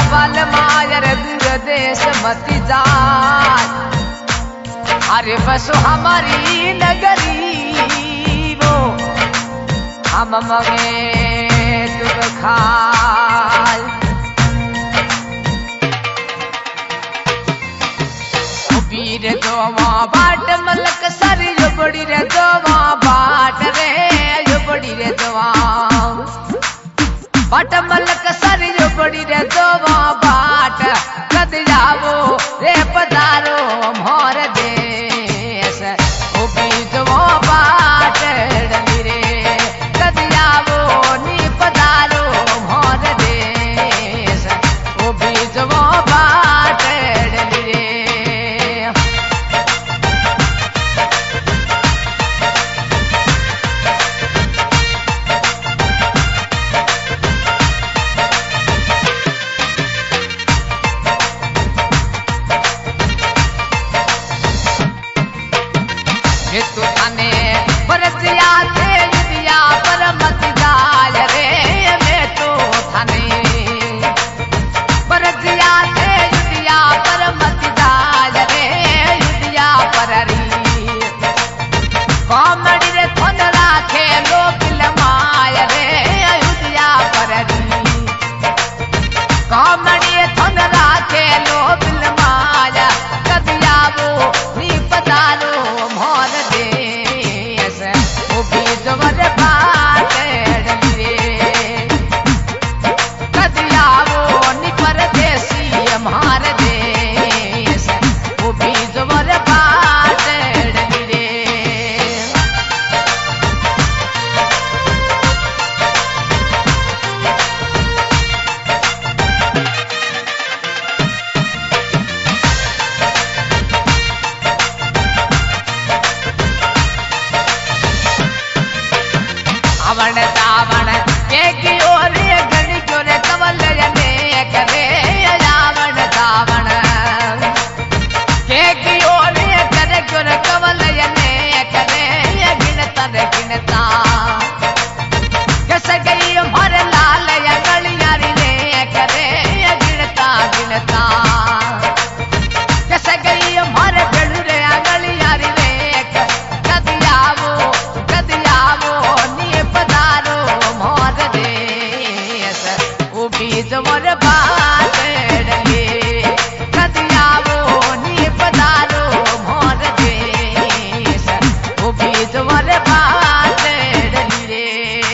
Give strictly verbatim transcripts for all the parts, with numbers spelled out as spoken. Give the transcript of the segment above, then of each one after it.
बाल मायर दूर देश मती जाए। अरे बसो हमारी नगरी वो हम मगे तुम खाए। वीर दोवा बाट मलक सर यो बड़ी रे दोवा बाट रे यो बड़ी रे दोवा बाट मलक सर यो बड़ी रे दोवा बाट कद जावो रे पधारो मोर देश ओ बीज वो बाट डली रे कद जावो नी पधारो मोर देश ओ बीज वो बाट डली रे। तू थाने बरसिया थे युदिया पर मत जाल रे मैं तो थाने बरसिया थे युदिया पर मत जाल रे युदिया पर री कॉमेडी रे थोन राखे लोग लमाय रे युदिया पर री कॉमेडी थोन राखे लोग लमाया कदिया वो नी पतारो मोर देश ओ बीज वर बाट डली रे कदिया वो नी परदेसी हमार देश ओ बीज वर बाट डली रे। आवण दावण के की ओर गणी क्यों रे कमल जने करे आवण दावण के की ओर करे क्यों रे कमल जने करे गिनता रे गिनता कस गई मर लाल गलियारी ने करे गिनता गिनता कस गई मर बेड़ू रे गलियारी ने कदियावो कदियावो नी पधारो मोर देश ओ बीज मोर बाट डली कदियावो नी पधारो मोर देश ओ बीज मोर बाट डली रे।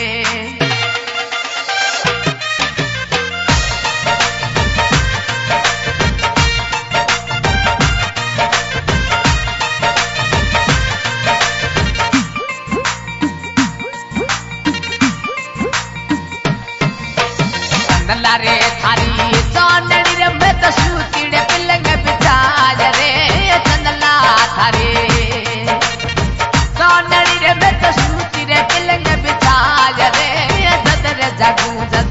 चंदला रे थारी चांदनी रे मैं तो सूतीड़े पिलंग बिचाज रे चंदला थारी चांदनी रे मैं तो सूती रे पिलंग बिचाज रे जद रे जगू जद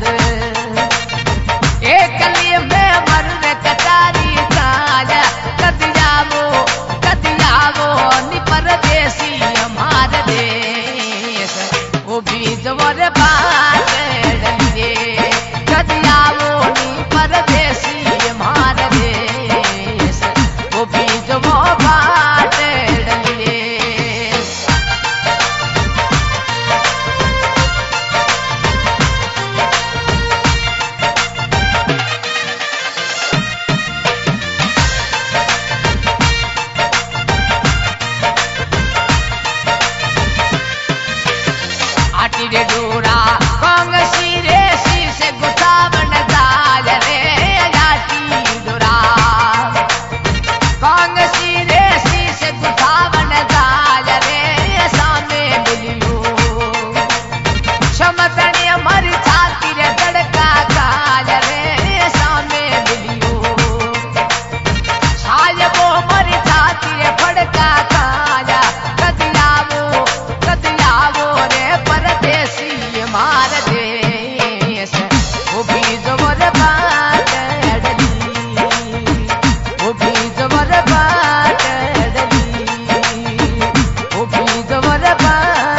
एक गली में मर रे कटारी ताज कदियावो कदियावो नी परदेसी हमार देश ओ बीज वर बाट डली रे कदियावो नी परदेसी हमार देश ओ बीज वो बाट डली रे। आटी रे डोरा कांग रे सी से गुतावन जाल रे आटी डोरा कांग रे सी से गुतावन जाल रे सामे मिलियो क्षमतने मर छाती रे धड़का काल रे सामे मिलियो छाय वो मर छाती रे फड़का काला कदियावो कदियावो रे परदेसी मार देश ओ बीज वर बाट डली ओ बीज वर बाट डली ओ बीज वर बाट